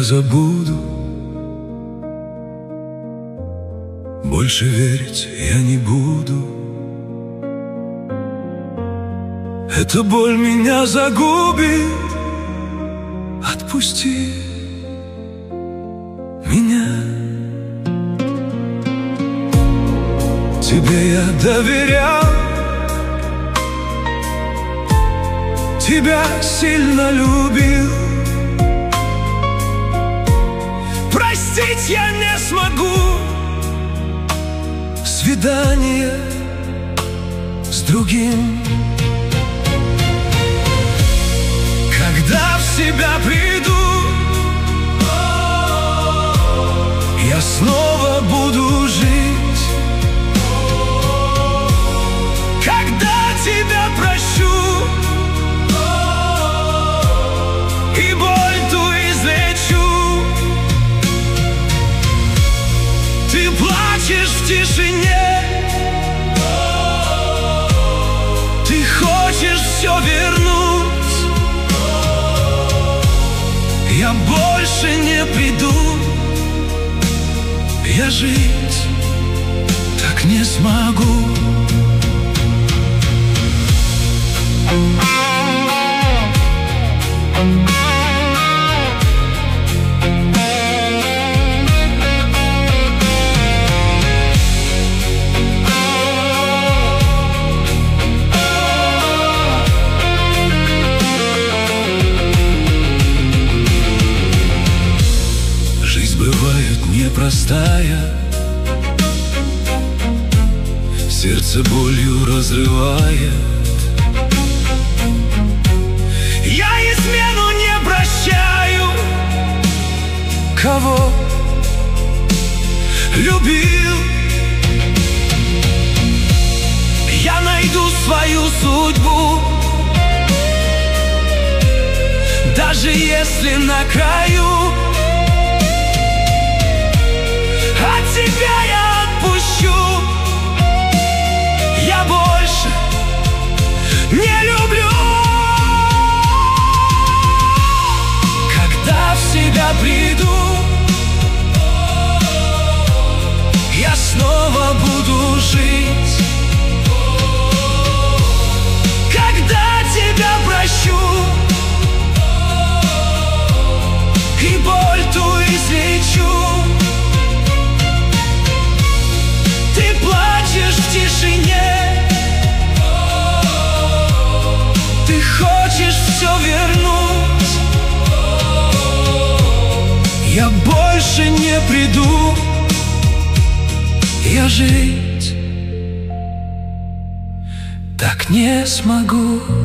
забуду. Больше верить я не буду. Эта боль меня загубит. Отпусти меня. Тебе я доверял, тебя сильно любил. Простить я не смогу. Свидание с другим. Когда в себя приду, я снова буду жить. Когда тебя прощу и боль ту излечу, ты плачешь в тишине, ты хочешь все вернуть. Я больше не приду, я жить так не смогу. Бывает непростая, сердце болью разрывает. Я измену не прощаю. Кого любил, я найду свою судьбу, даже если на краю. От тебя я отпущу. Я больше не люблю. Когда в себя приду, я снова буду жить. Когда тебя прощу и боль ту излечу, в тишине, ты хочешь все вернуть. Я больше не приду, я жить так не смогу.